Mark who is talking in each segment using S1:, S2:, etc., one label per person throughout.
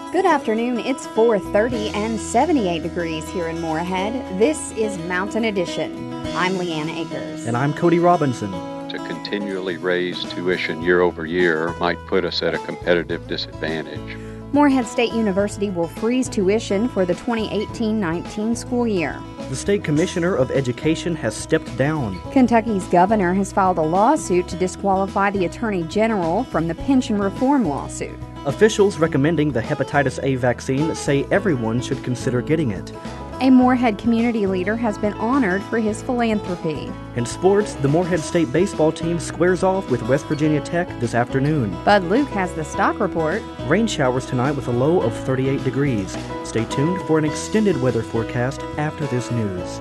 S1: Good afternoon. It's 4:30 and 78 degrees here in Moorhead. This is Mountain Edition. I'm Leanne Akers.
S2: And I'm Cody Robinson.
S3: To continually raise tuition year over year might put us at a competitive disadvantage.
S1: Moorhead State University will freeze tuition for the 2018-19 school year.
S2: The State Commissioner of Education has stepped down.
S1: Kentucky's governor has filed a lawsuit to disqualify the Attorney General from the pension reform lawsuit.
S2: Officials recommending the hepatitis A vaccine say everyone should consider getting it.
S1: A Moorhead community leader has been honored for his philanthropy.
S2: In sports, the Moorhead State baseball team squares off with West Virginia Tech this afternoon.
S1: Bud Luke has the stock report.
S2: Rain showers tonight with a low of 38 degrees. Stay tuned for an extended weather forecast after this news.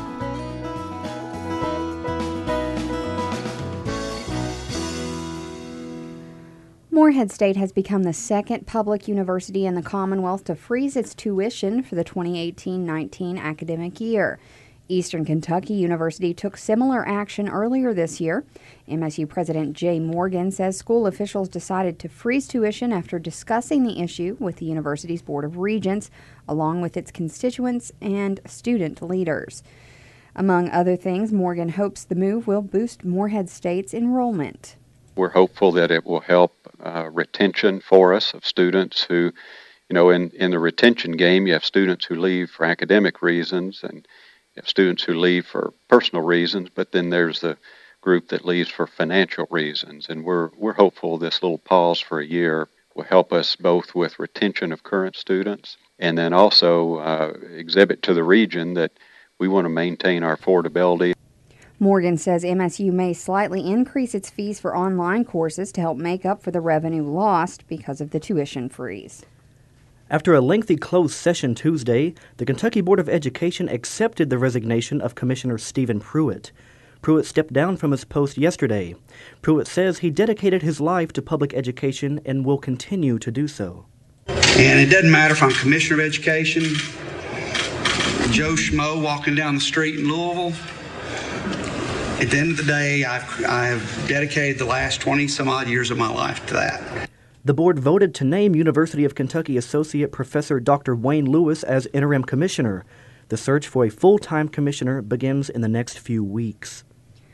S1: Moorhead State has become the second public university in the Commonwealth to freeze its tuition for the 2018-19 academic year. Eastern Kentucky University took similar action earlier this year. MSU President Jay Morgan says school officials decided to freeze tuition after discussing the issue with the university's Board of Regents, along with its constituents and student leaders. Among other things, Morgan hopes the move will boost Moorhead State's enrollment.
S3: We're hopeful that it will help retention for us of students who, in the retention game, you have students who leave for academic reasons and you have students who leave for personal reasons, but then there's the group that leaves for financial reasons. And we're hopeful this little pause for a year will help us both with retention of current students and then also exhibit to the region that we want to maintain our affordability.
S1: Morgan says MSU may slightly increase its fees for online courses to help make up for the revenue lost because of the tuition freeze.
S2: After a lengthy closed session Tuesday, the Kentucky Board of Education accepted the resignation of Commissioner Stephen Pruitt. Pruitt stepped down from his post yesterday. Pruitt says he dedicated his life to public education and will continue to do so.
S4: And it doesn't matter if I'm Commissioner of Education, Joe Schmo walking down the street in Louisville. At the end of the day, I have dedicated the last 20-some-odd years of my life to that.
S2: The board voted to name University of Kentucky Associate Professor Dr. Wayne Lewis as interim commissioner. The search for a full-time commissioner begins in the next few weeks.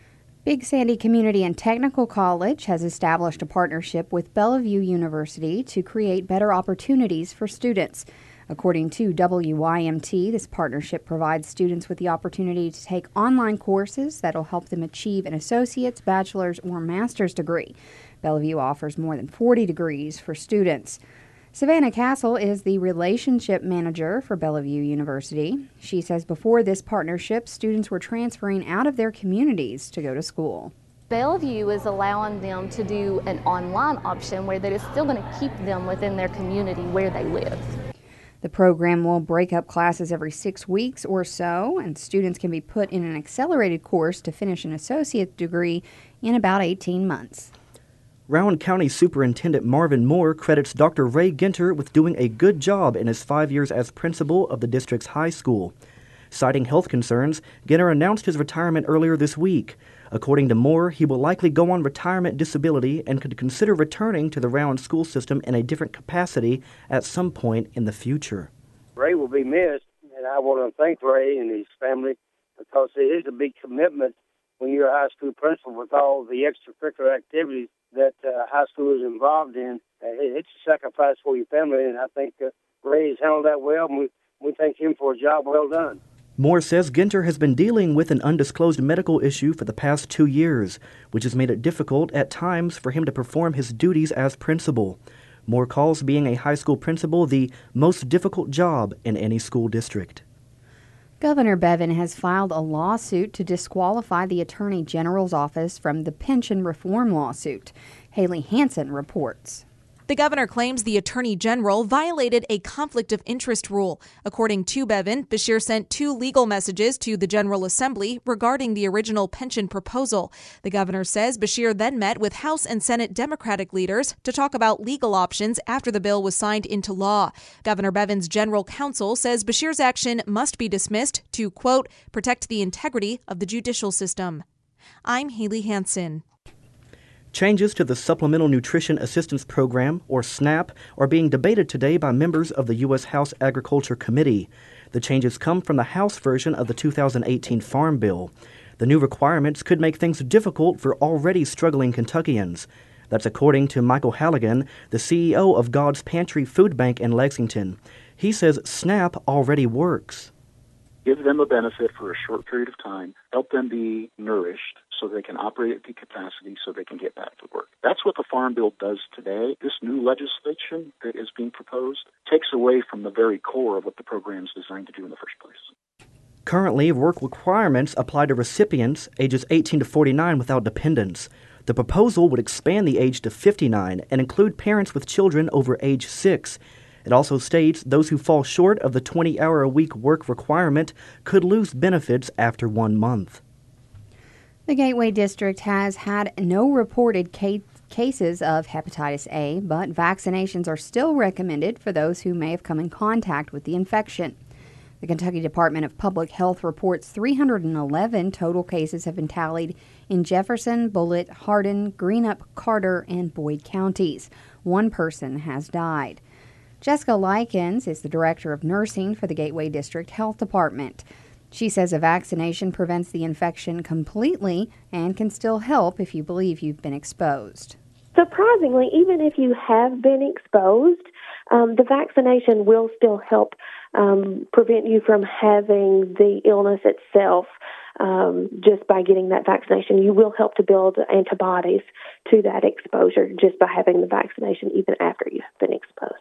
S1: Big Sandy Community and Technical College has established a partnership with Bellevue University to create better opportunities for students. According to WYMT, this partnership provides students with the opportunity to take online courses that will help them achieve an associate's, bachelor's, or master's degree. Bellevue offers more than 40 degrees for students. Savannah Castle is the relationship manager for Bellevue University. She says before this partnership, students were transferring out of their communities to go to school.
S5: Bellevue is allowing them to do an online option where that is still going to keep them within their community where they live.
S1: The program will break up classes every 6 weeks or so, and students can be put in an accelerated course to finish an associate degree in about 18 months.
S2: Rowan County Superintendent Marvin Moore credits Dr. Ray Ginter with doing a good job in his 5 years as principal of the district's high school. Citing health concerns, Ginter announced his retirement earlier this week. According to Moore, he will likely go on retirement disability and could consider returning to the Rowan school system in a different capacity at some point in the future.
S6: Ray will be missed, and I want to thank Ray and his family because it is a big commitment when you're a high school principal with all the extracurricular activities that high school is involved in. It's a sacrifice for your family, and I think Ray has handled that well, and we thank him for a job well done.
S2: Moore says Ginter has been dealing with an undisclosed medical issue for the past 2 years, which has made it difficult at times for him to perform his duties as principal. Moore calls being a high school principal the most difficult job in any school district.
S1: Governor Bevin has filed a lawsuit to disqualify the Attorney General's office from the pension reform lawsuit. Haley Hansen reports.
S7: The governor claims the attorney general violated a conflict of interest rule. According to Bevin, Beshear sent 2 legal messages to the General Assembly regarding the original pension proposal. The governor says Beshear then met with House and Senate Democratic leaders to talk about legal options after the bill was signed into law. Governor Bevin's general counsel says Beshear's action must be dismissed to, quote, protect the integrity of the judicial system. I'm Haley Hansen.
S2: Changes to the Supplemental Nutrition Assistance Program, or SNAP, are being debated today by members of the U.S. House Agriculture Committee. The changes come from the House version of the 2018 Farm Bill. The new requirements could make things difficult for already struggling Kentuckians. That's according to Michael Halligan, the CEO of God's Pantry Food Bank in Lexington. He says SNAP already works.
S8: Give them a benefit for a short period of time, help them be nourished so they can operate at peak capacity so they can get back to work. That's what the Farm Bill does today. This new legislation that is being proposed takes away from the very core of what the program is designed to do in the first place.
S2: Currently, work requirements apply to recipients ages 18 to 49 without dependents. The proposal would expand the age to 59 and include parents with children over age 6. It also states those who fall short of the 20-hour-a-week work requirement could lose benefits after 1 month.
S1: The Gateway District has had no reported cases of hepatitis A, but vaccinations are still recommended for those who may have come in contact with the infection. The Kentucky Department of Public Health reports 311 total cases have been tallied in Jefferson, Bullitt, Hardin, Greenup, Carter, and Boyd counties. 1 person has died. Jessica Likens is the Director of Nursing for the Gateway District Health Department. She says a vaccination prevents the infection completely and can still help if you believe you've been exposed.
S9: Surprisingly, even if you have been exposed, the vaccination will still help prevent you from having the illness itself. Just by getting that vaccination, you will help to build antibodies to that exposure just by having the vaccination even after you have been exposed.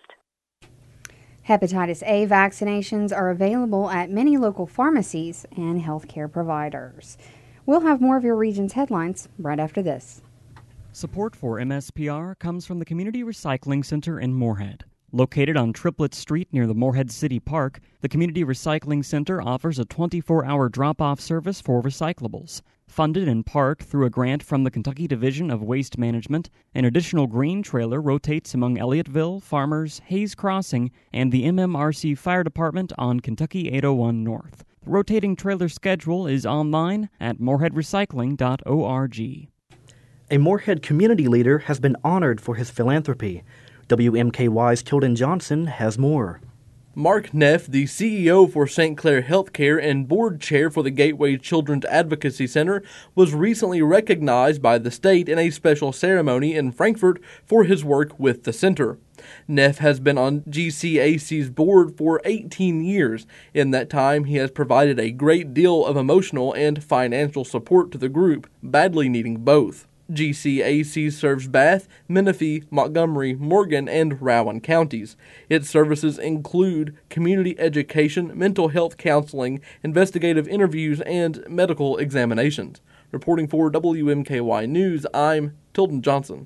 S1: Hepatitis A vaccinations are available at many local pharmacies and healthcare providers. We'll have more of your region's headlines right after this.
S10: Support for MSPR comes from the Community Recycling Center in Moorhead. Located on Triplet Street near the Moorhead City Park, the Community Recycling Center offers a 24-hour drop-off service for recyclables. Funded in part through a grant from the Kentucky Division of Waste Management, an additional green trailer rotates among Elliotteville, Farmers, Hayes Crossing, and the MMRC Fire Department on Kentucky 801 North. The rotating trailer schedule is online at moorheadrecycling.org.
S2: A Moorhead community leader has been honored for his philanthropy. WMKY's Tilden Johnson has more.
S11: Mark Neff, the CEO for St. Clair Healthcare and board chair for the Gateway Children's Advocacy Center, was recently recognized by the state in a special ceremony in Frankfort for his work with the center. Neff has been on GCAC's board for 18 years. In that time, he has provided a great deal of emotional and financial support to the group, badly needing both. GCAC serves Bath, Menifee, Montgomery, Morgan, and Rowan counties. Its services include community education, mental health counseling, investigative interviews, and medical examinations. Reporting for WMKY News, I'm Tilden Johnson.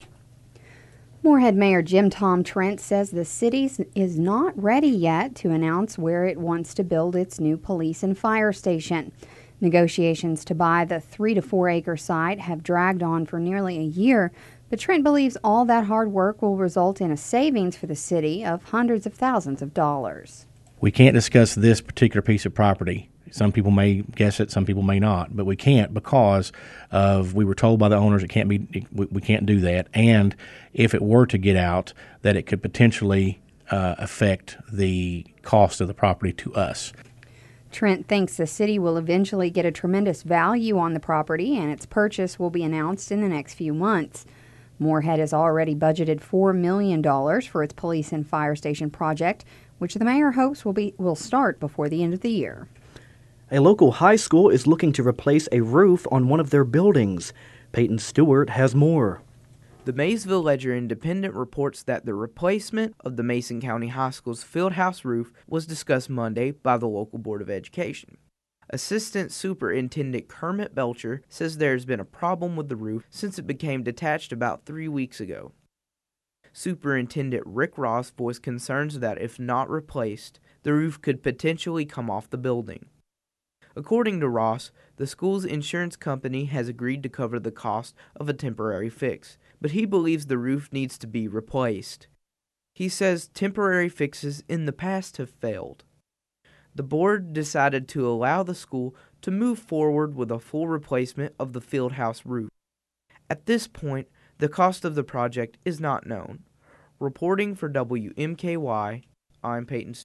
S1: Moorhead Mayor Jim Tom Trent says the city is not ready yet to announce where it wants to build its new police and fire station. Negotiations to buy the 3 to 4 acre site have dragged on for nearly a year, but Trent believes all that hard work will result in a savings for the city of hundreds of thousands of dollars.
S12: We can't discuss this particular piece of property. Some people may guess it, some people may not, but we can't because we were told by the owners we can't do that, and if it were to get out, that it could potentially affect the cost of the property to us.
S1: Trent thinks the city will eventually get a tremendous value on the property, and its purchase will be announced in the next few months. Moorhead has already budgeted $4 million for its police and fire station project, which the mayor hopes will start before the end of the year.
S2: A local high school is looking to replace a roof on one of their buildings. Peyton Stewart has more.
S13: The Maysville Ledger Independent reports that the replacement of the Mason County High School's fieldhouse roof was discussed Monday by the local Board of Education. Assistant Superintendent Kermit Belcher says there has been a problem with the roof since it became detached about 3 weeks ago. Superintendent Rick Ross voiced concerns that if not replaced, the roof could potentially come off the building. According to Ross, the school's insurance company has agreed to cover the cost of a temporary fix, but he believes the roof needs to be replaced. He says temporary fixes in the past have failed. The board decided to allow the school to move forward with a full replacement of the fieldhouse roof. At this point, The cost of the project is not known. Reporting for WMKY, I'm Peyton.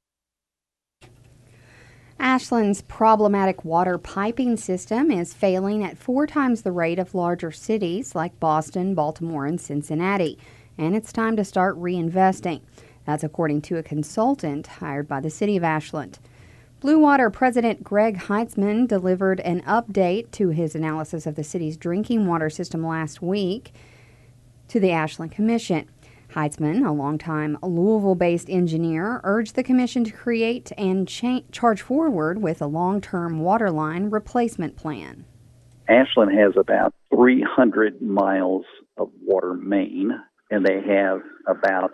S1: Ashland's problematic water piping system is failing at 4 times the rate of larger cities like Boston, Baltimore, and Cincinnati, and it's time to start reinvesting. That's according to a consultant hired by the city of Ashland. Blue Water President Greg Heitzman delivered an update to his analysis of the city's drinking water system last week to the Ashland Commission. Heitzman, a longtime Louisville-based engineer, urged the commission to create and charge forward with a long-term water line replacement plan.
S14: Ashland has about 300 miles of water main, and they have about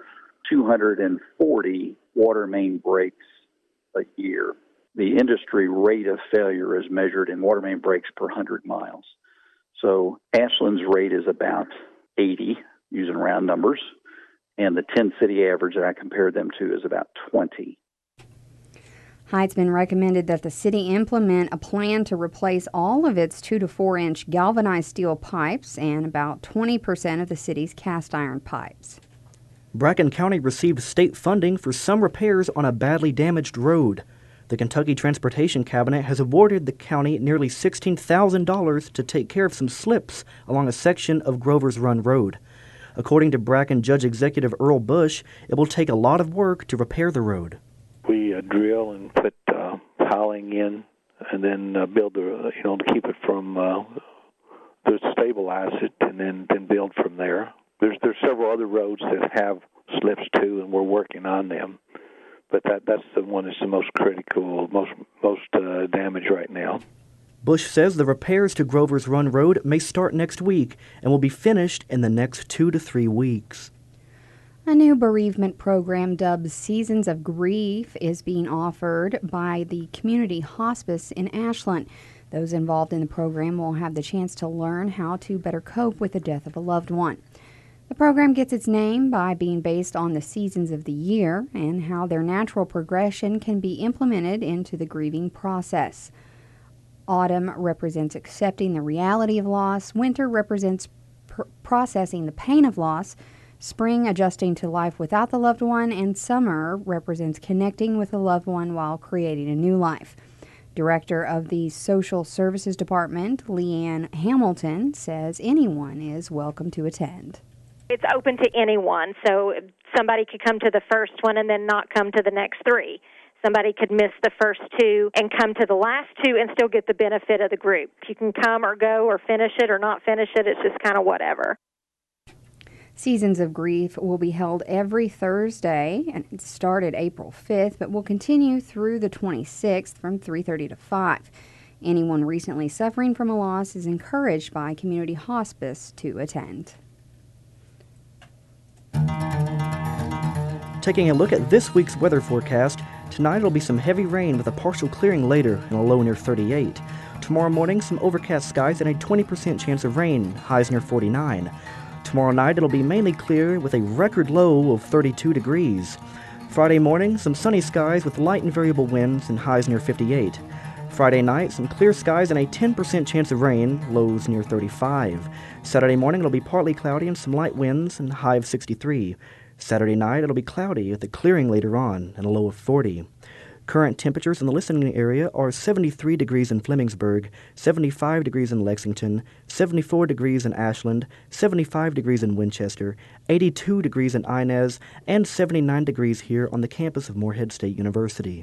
S14: 240 water main breaks a year. The industry rate of failure is measured in water main breaks per 100 miles. So Ashland's rate is about 80, using round numbers. And the 10-city average that I compared them to is about 20.
S1: Heitzman recommended that the city implement a plan to replace all of its 2 to 4 inch galvanized steel pipes and about 20% of the city's cast iron pipes.
S2: Bracken County received state funding for some repairs on a badly damaged road. The Kentucky Transportation Cabinet has awarded the county nearly $16,000 to take care of some slips along a section of Grover's Run Road. According to Bracken Judge Executive Earl Bush, it will take a lot of work to repair the road.
S15: We drill and put piling in, and then build to keep it from to stabilize it, and then build from there. There's several other roads that have slips too, and we're working on them. But that's the one that's the most critical, most damage right now.
S2: Bush says the repairs to Grover's Run Road may start next week and will be finished in the next 2 to 3 weeks.
S1: A new bereavement program dubbed Seasons of Grief is being offered by the Community Hospice in Ashland. Those involved in the program will have the chance to learn how to better cope with the death of a loved one. The program gets its name by being based on the seasons of the year and how their natural progression can be implemented into the grieving process. Autumn represents accepting the reality of loss. Winter represents processing the pain of loss. Spring, adjusting to life without the loved one. And summer represents connecting with the loved one while creating a new life. Director of the Social Services Department, Leanne Hamilton, says anyone is welcome to attend.
S16: It's open to anyone, so somebody could come to the first one and then not come to the next 3. Somebody could miss the first 2 and come to the last 2 and still get the benefit of the group. You can come or go or finish it or not finish it. It's just kind of whatever.
S1: Seasons of Grief will be held every Thursday, and it started April 5th, but will continue through the 26th from 3:30 to 5. Anyone recently suffering from a loss is encouraged by Community Hospice to attend.
S2: Taking a look at this week's weather forecast, tonight it'll be some heavy rain with a partial clearing later and a low near 38. Tomorrow morning, some overcast skies and a 20% chance of rain, highs near 49. Tomorrow night it'll be mainly clear with a record low of 32 degrees. Friday morning, some sunny skies with light and variable winds and highs near 58. Friday night, some clear skies and a 10% chance of rain, lows near 35. Saturday morning it'll be partly cloudy and some light winds and high of 63. Saturday night it'll be cloudy with a clearing later on and a low of 40. Current temperatures in the listening area are 73 degrees in Flemingsburg, 75 degrees in Lexington, 74 degrees in Ashland, 75 degrees in Winchester, 82 degrees in Inez, and 79 degrees here on the campus of Morehead State University.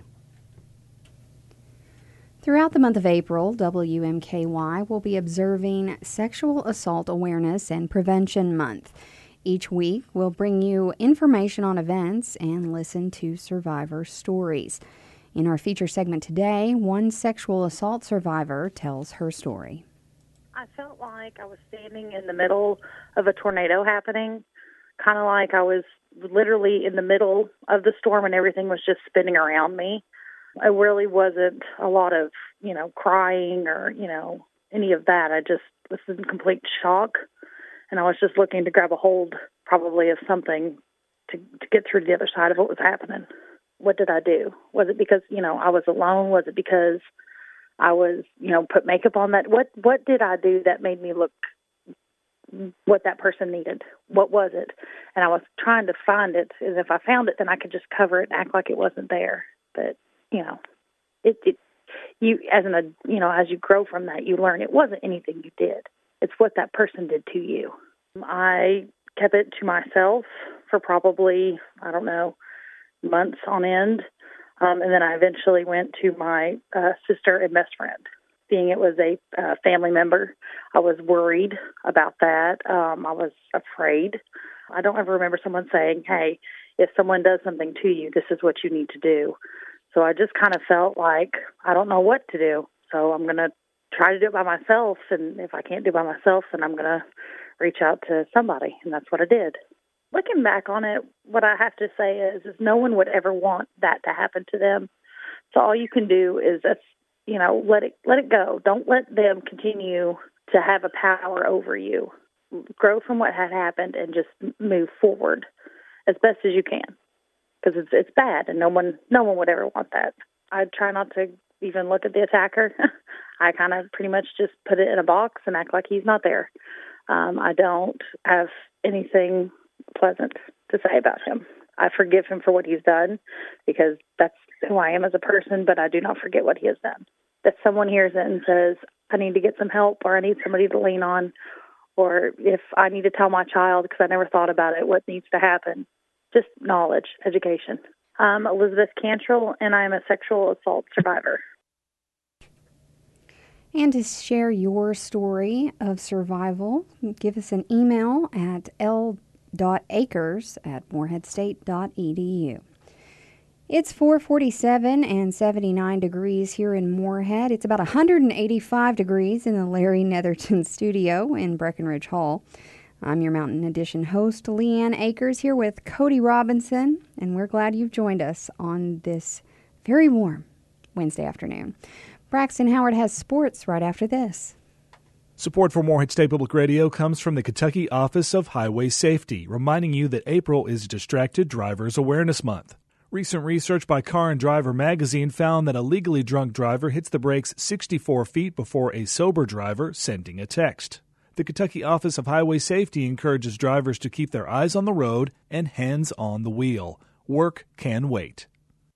S1: Throughout the month of April, WMKY will be observing Sexual Assault Awareness and Prevention Month. Each week, we'll bring you information on events and listen to survivor stories. In our feature segment today, one sexual assault survivor tells her story.
S17: I felt like I was standing in the middle of a tornado happening, kind of like I was literally in the middle of the storm and everything was just spinning around me. It really wasn't a lot of, crying or, any of that. I just was in complete shock. And I was just looking to grab a hold probably of something to get through to the other side of what was happening. What did I do? Was it because, I was alone? Was it because I was, put makeup on that? What did I do that made me look what that person needed. What was it? And I was trying to find it. And if I found it, then I could just cover it and act like it wasn't there. But, you as you grow from that, you learn it wasn't anything you did. It's what that person did to you. I kept it to myself for probably, months on end. And then I eventually went to my sister and best friend. Seeing it was a family member, I was worried about that. I was afraid. I don't ever remember someone saying, hey, if someone does something to you, this is what you need to do. So I just kind of felt like I don't know what to do. So I'm going to try to do it by myself. And if I can't do it by myself, then I'm going to reach out to somebody. And that's what I did. Looking back on it, what I have to say is no one would ever want that to happen to them. So all you can do is, let it go. Don't let them continue to have a power over you. Grow from what had happened and just move forward as best as you can. Because it's bad, and no one would ever want that. I try not to even look at the attacker. I kind of pretty much just put it in a box and act like he's not there. I don't have anything pleasant to say about him. I forgive him for what he's done because that's who I am as a person, but I do not forget what he has done. If someone hears it and says, I need to get some help or I need somebody to lean on, or if I need to tell my child because I never thought about it, what needs to happen, just knowledge, education. I'm Elizabeth Cantrell, and I am a sexual assault survivor.
S1: And to share your story of survival, give us an email at l.akers@moreheadstate.edu. It's 4:47 and 79 degrees here in Morehead. It's about 185 degrees in the Larry Netherton studio in Breckenridge Hall. I'm your Mountain Edition host, Leanne Akers, here with Cody Robinson, and we're glad you've joined us on this very warm Wednesday afternoon. Braxton Howard has sports right after this.
S18: Support for Morehead State Public Radio comes from the Kentucky Office of Highway Safety, reminding you that April is Distracted Drivers Awareness Month. Recent research by Car and Driver magazine found that a legally drunk driver hits the brakes 64 feet before a sober driver sending a text. The Kentucky Office of Highway Safety encourages drivers to keep their eyes on the road and hands on the wheel. Work can wait.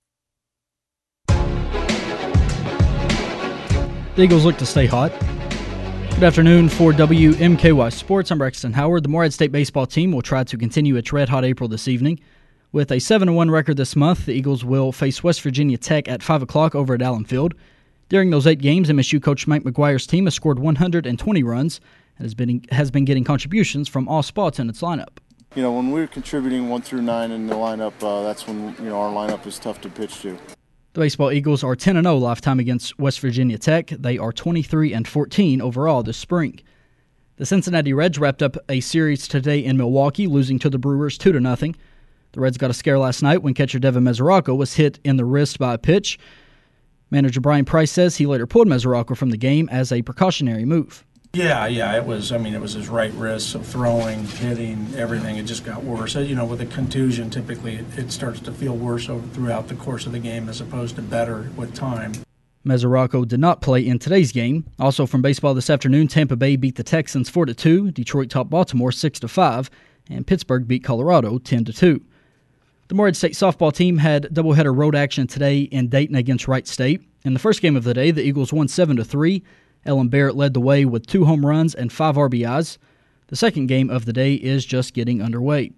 S19: The Eagles look to stay hot. Good afternoon for WMKY Sports. I'm Braxton Howard. The Morehead State baseball team will try to continue its red-hot April this evening. With a 7-1 record this month, the Eagles will face West Virginia Tech at 5 o'clock over at Allen Field. During those 8 games, MSU coach Mike McGuire's team has scored 120 runs and has been getting contributions from all spots in its lineup.
S20: When we're contributing 1 through 9 in the lineup, that's when our lineup is tough to pitch to.
S19: The baseball Eagles are 10-0 lifetime against West Virginia Tech. They are 23-14 overall this spring. The Cincinnati Reds wrapped up a series today in Milwaukee, losing to the Brewers 2-0. The Reds got a scare last night when catcher Devin Mesoraco was hit in the wrist by a pitch. Manager Brian Price says he later pulled Mesoraco from the game as a precautionary move.
S21: Yeah, it was his right wrist, so throwing, hitting, everything, it just got worse. With a contusion, typically it starts to feel worse throughout the course of the game as opposed to better with time.
S19: Mesoraco did not play in today's game. Also from baseball this afternoon, Tampa Bay beat the Texans 4-2, Detroit topped Baltimore 6-5, and Pittsburgh beat Colorado 10-2. The Morehead State softball team had doubleheader road action today in Dayton against Wright State. In the first game of the day, the Eagles won 7-3. Ellen Barrett led the way with 2 home runs and 5 RBIs. The second game of the day is just getting underway.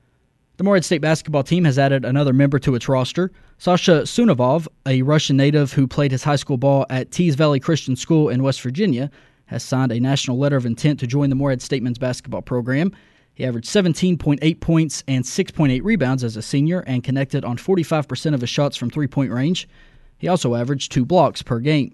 S19: The Morehead State basketball team has added another member to its roster. Sasha Sunovov, a Russian native who played his high school ball at Tees Valley Christian School in West Virginia, has signed a national letter of intent to join the Morehead State men's basketball program. He averaged 17.8 points and 6.8 rebounds as a senior and connected on 45% of his shots from three-point range. He also averaged 2 blocks per game.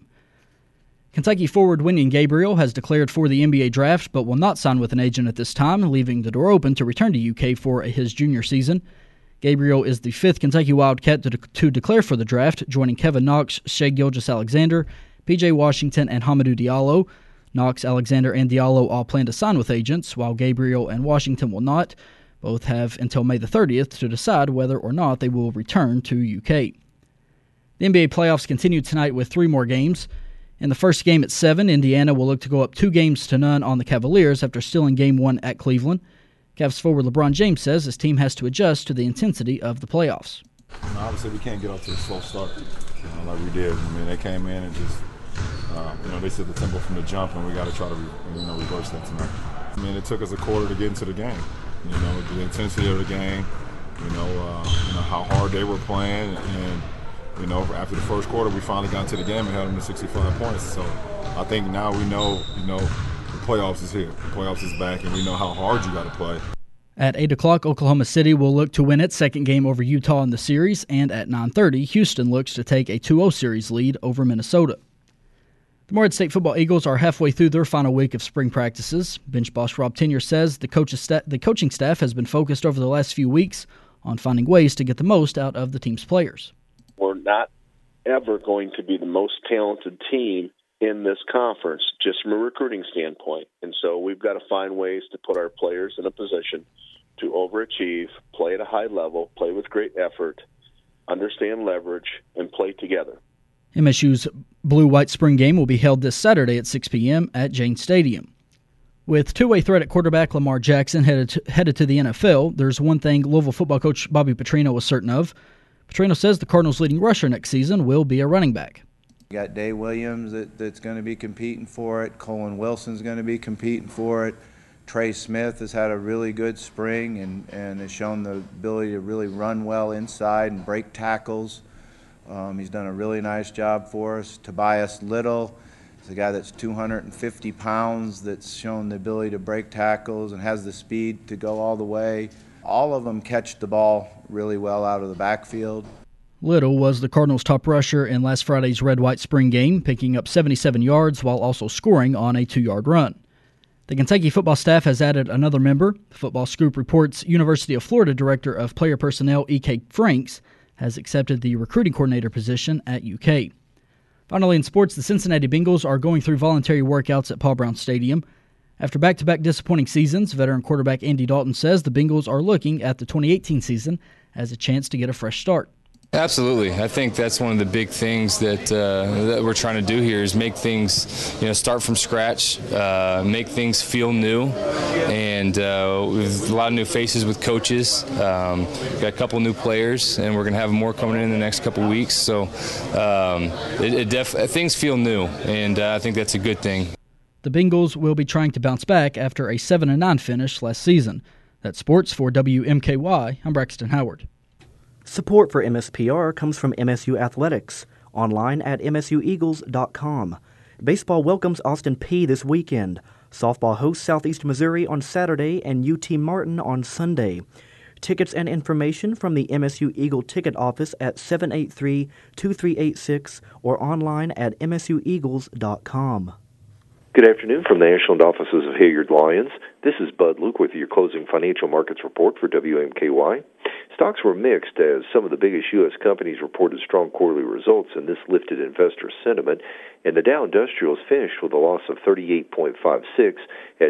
S19: Kentucky forward Wenyen Gabriel has declared for the NBA draft but will not sign with an agent at this time, leaving the door open to return to UK for his junior season. Gabriel is the 5th Kentucky Wildcat to declare for the draft, joining Kevin Knox, Shai Gilgeous-Alexander, P.J. Washington, and Hamidou Diallo. Knox, Alexander, and Diallo all plan to sign with agents, while Gabriel and Washington will not. Both have until May the 30th to decide whether or not they will return to UK. The NBA playoffs continue tonight with 3 more games. In the first game at 7, Indiana will look to go up 2-0 on the Cavaliers after stealing Game 1 at Cleveland. Cavs forward LeBron James says his team has to adjust to the intensity of the playoffs.
S3: Obviously, we can't get off to a slow start like we did. I mean, they came in and just, they set the tempo from the jump, and we got to try to, reverse that tonight. I mean, it took us a quarter to get into the game. The intensity of the game, how hard they were playing, and after the first quarter, we finally got into the game and held them to 65 points. So I think now we know, the playoffs is here. The playoffs is back, and we know how hard you got to play.
S19: At 8 o'clock, Oklahoma City will look to win its second game over Utah in the series, and at 9:30, Houston looks to take a 2-0 series lead over Minnesota. The Morehead State football Eagles are halfway through their final week of spring practices. Bench boss Rob Tenier says the coaching staff has been focused over the last few weeks on finding ways to get the most out of the team's players.
S22: We're not ever going to be the most talented team in this conference, just from a recruiting standpoint. And so we've got to find ways to put our players in a position to overachieve, play at a high level, play with great effort, understand leverage, and play together.
S19: MSU's Blue-White Spring Game will be held this Saturday at 6 p.m. at Jane Stadium. With two-way threat at quarterback Lamar Jackson headed to the NFL, there's one thing Louisville football coach Bobby Petrino was certain of. Petrino says the Cardinals' leading rusher next season will be a running back.
S23: You got Dave Williams that's going to be competing for it. Colin Wilson's going to be competing for it. Trey Smith has had a really good spring and has shown the ability to really run well inside and break tackles. He's done a really nice job for us. Tobias Little is a guy that's 250 pounds that's shown the ability to break tackles and has the speed to go all the way. All of them catch the ball really well out of the backfield.
S19: Little was the Cardinals' top rusher in last Friday's Red-White Spring Game, picking up 77 yards while also scoring on a 2-yard run. The Kentucky football staff has added another member. Football Scoop reports University of Florida Director of Player Personnel E.K. Franks has accepted the recruiting coordinator position at UK. Finally, in sports, the Cincinnati Bengals are going through voluntary workouts at Paul Brown Stadium. After back-to-back disappointing seasons, veteran quarterback Andy Dalton says the Bengals are looking at the 2018 season as a chance to get a fresh start.
S24: Absolutely. I think that's one of the big things that we're trying to do here is make things, start from scratch, make things feel new, and with a lot of new faces with coaches. Got a couple new players, and we're going to have more coming in the next couple weeks. So things feel new, and I think that's a good thing.
S19: The Bengals will be trying to bounce back after a 7-9 finish last season. That's sports for WMKY. I'm Braxton Howard.
S2: Support for MSPR comes from MSU Athletics, online at msueagles.com. Baseball welcomes Austin Peay this weekend. Softball hosts Southeast Missouri on Saturday and UT Martin on Sunday. Tickets and information from the MSU Eagle ticket office at 783-2386 or online at msueagles.com.
S25: Good afternoon from the Ashland offices of Hilliard Lyons. This is Bud Luke with your closing financial markets report for WMKY. Stocks were mixed as some of the biggest U.S. companies reported strong quarterly results, and this lifted investor sentiment. And the Dow Industrials finished with a loss of 38.56 at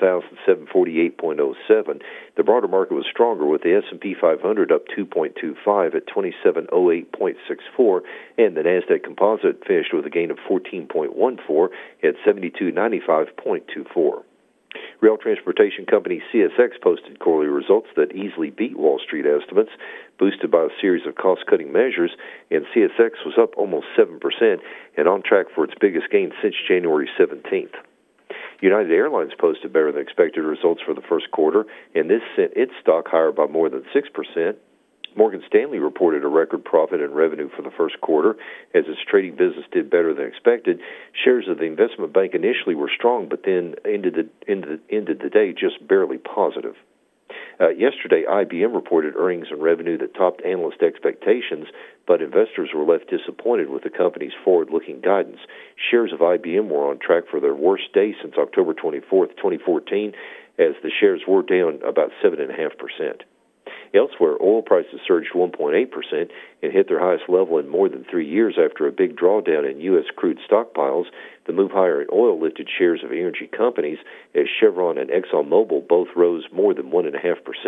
S25: 24,748.07. The broader market was stronger, with the S&P 500 up 2.25 at 2708.64, and the Nasdaq Composite finished with a gain of 14.14 at 7295.24. Rail transportation company CSX posted quarterly results that easily beat Wall Street estimates, boosted by a series of cost-cutting measures, and CSX was up almost 7% and on track for its biggest gain since January 17th. United Airlines posted better-than-expected results for the first quarter, and this sent its stock higher by more than 6%. Morgan Stanley reported a record profit and revenue for the first quarter as its trading business did better than expected. Shares of the investment bank initially were strong, but then ended the day just barely positive. Yesterday, IBM reported earnings and revenue that topped analyst expectations, but investors were left disappointed with the company's forward-looking guidance. Shares of IBM were on track for their worst day since October 24th, 2014, as the shares were down about 7.5%. Elsewhere, oil prices surged 1.8% and hit their highest level in more than 3 years after a big drawdown in U.S. crude stockpiles. The move higher in oil lifted shares of energy companies as Chevron and ExxonMobil both rose more than 1.5%.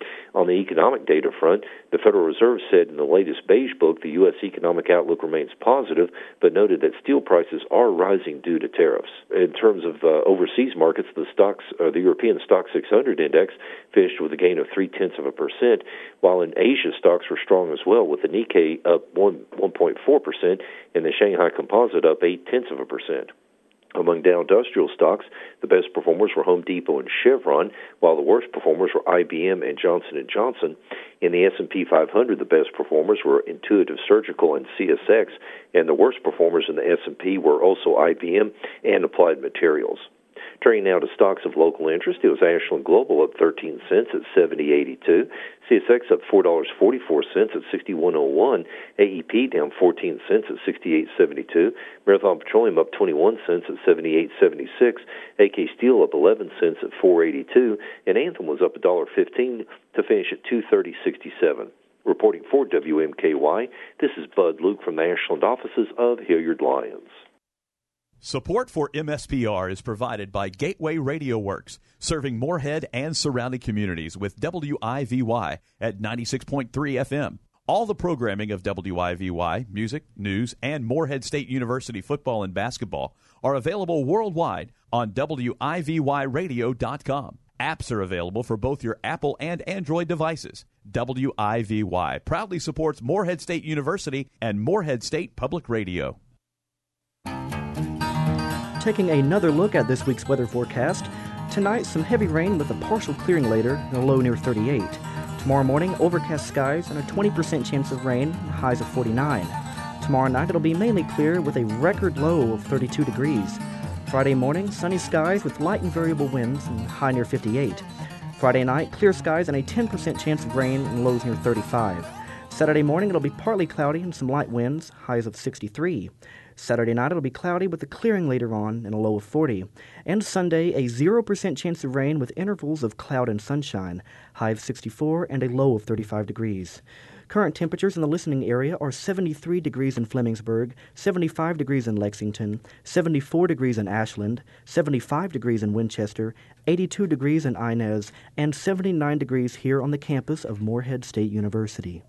S25: On the economic data front, the Federal Reserve said in the latest Beige Book the U.S. economic outlook remains positive, but noted that steel prices are rising due to tariffs. In terms of overseas markets, the European Stock 600 index finished with a gain of 0.3%, while in Asia stocks were strong as well, with the Nikkei up 1.4% and the Shanghai Composite up 0.8%. Among Dow Industrial stocks, the best performers were Home Depot and Chevron, while the worst performers were IBM and Johnson & Johnson. In the S&P 500, the best performers were Intuitive Surgical and CSX, and the worst performers in the S&P were also IBM and Applied Materials. Turning now to stocks of local interest, it was Ashland Global up 13 cents at $70.82, CSX up $4.44 at $61.01, AEP down 14 cents at $68.72, Marathon Petroleum up 21 cents at $78.76, AK Steel up 11 cents at $4.82, and Anthem was up $1.15 to finish at $230.67. Reporting for WMKY, this is Bud Luke from the Ashland offices of Hilliard Lyons.
S4: Support for MSPR is provided by Gateway Radio Works, serving Moorhead and surrounding communities with WIVY at 96.3 FM. All the programming of WIVY, music, news, and Moorhead State University football and basketball are available worldwide on WIVYradio.com. Apps are available for both your Apple and Android devices. WIVY proudly supports Moorhead State University and Moorhead State Public Radio.
S2: Taking another look at this week's weather forecast, tonight some heavy rain with a partial clearing later and a low near 38. Tomorrow morning, overcast skies and a 20% chance of rain, highs of 49. Tomorrow night it'll be mainly clear with a record low of 32 degrees. Friday morning, sunny skies with light and variable winds and high near 58. Friday night, clear skies and a 10% chance of rain and lows near 35. Saturday morning it'll be partly cloudy and some light winds, highs of 63. Saturday night it'll be cloudy with a clearing later on and a low of 40. And Sunday, a 0% chance of rain with intervals of cloud and sunshine, high of 64 and a low of 35 degrees. Current temperatures in the listening area are 73 degrees in Flemingsburg, 75 degrees in Lexington, 74 degrees in Ashland, 75 degrees in Winchester, 82 degrees in Inez, and 79 degrees here on the campus of Moorhead State University.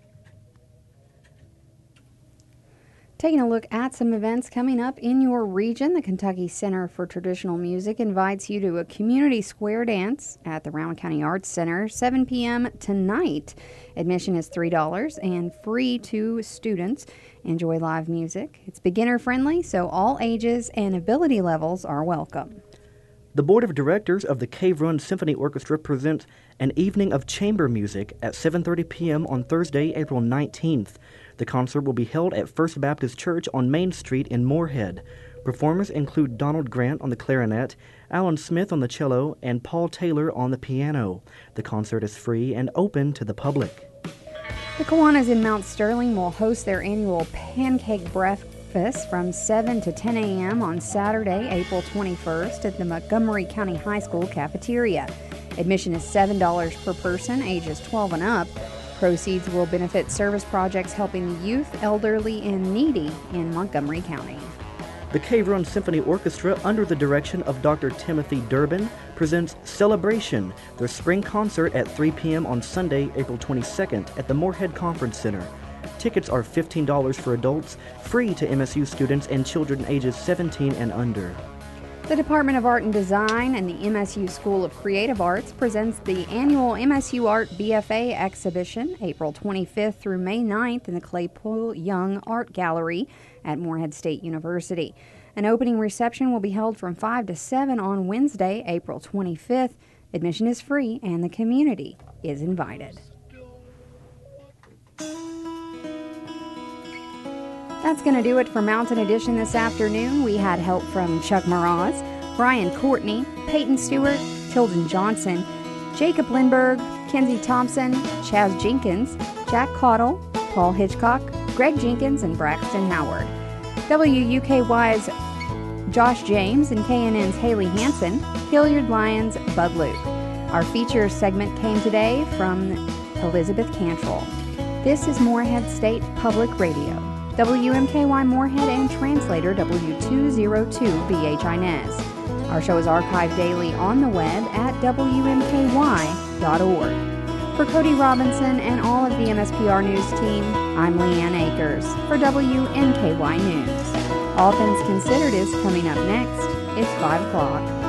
S1: Taking a look at some events coming up in your region, the Kentucky Center for Traditional Music invites you to a community square dance at the Rowan County Arts Center, 7 p.m. tonight. Admission is $3 and free to students. Enjoy live music. It's beginner friendly, so all ages and ability levels are welcome.
S2: The Board of Directors of the Cave Run Symphony Orchestra presents an evening of chamber music at 7:30 p.m. on Thursday, April 19th. The concert will be held at First Baptist Church on Main Street in Moorhead. Performers include Donald Grant on the clarinet, Alan Smith on the cello, and Paul Taylor on the piano. The concert is free and open to the public.
S1: The Kiwanis in Mount Sterling will host their annual pancake breakfast from 7 to 10 a.m. on Saturday, April 21st at the Montgomery County High School cafeteria. Admission is $7 per person, ages 12 and up. Proceeds will benefit service projects helping the youth, elderly, and needy in Montgomery County.
S2: The Cave Run Symphony Orchestra, under the direction of Dr. Timothy Durbin, presents Celebration, their spring concert at 3 p.m. on Sunday, April 22nd at the Moorhead Conference Center. Tickets are $15 for adults, free to MSU students and children ages 17 and under.
S1: The Department of Art and Design and the MSU School of Creative Arts presents the annual MSU Art BFA exhibition, April 25th through May 9th in the Claypool Young Art Gallery at Moorhead State University. An opening reception will be held from 5 to 7 on Wednesday, April 25th. Admission is free and the community is invited. That's going to do it for Mountain Edition this afternoon. We had help from Chuck Mraz, Brian Courtney, Peyton Stewart, Tilden Johnson, Jacob Lindberg, Kenzie Thompson, Chaz Jenkins, Jack Cottle, Paul Hitchcock, Greg Jenkins, and Braxton Howard. WUKY's Josh James and KNN's Haley Hansen, Hilliard Lyons, Bud Luke. Our feature segment came today from Elizabeth Cantrell. This is Moorhead State Public Radio. WMKY Moorhead and translator W202BH Inez. Our show is archived daily on the web at WMKY.org. For Cody Robinson and all of the MSPR News team, I'm Leanne Akers for WNKY News. All Things Considered is coming up next. It's 5 o'clock.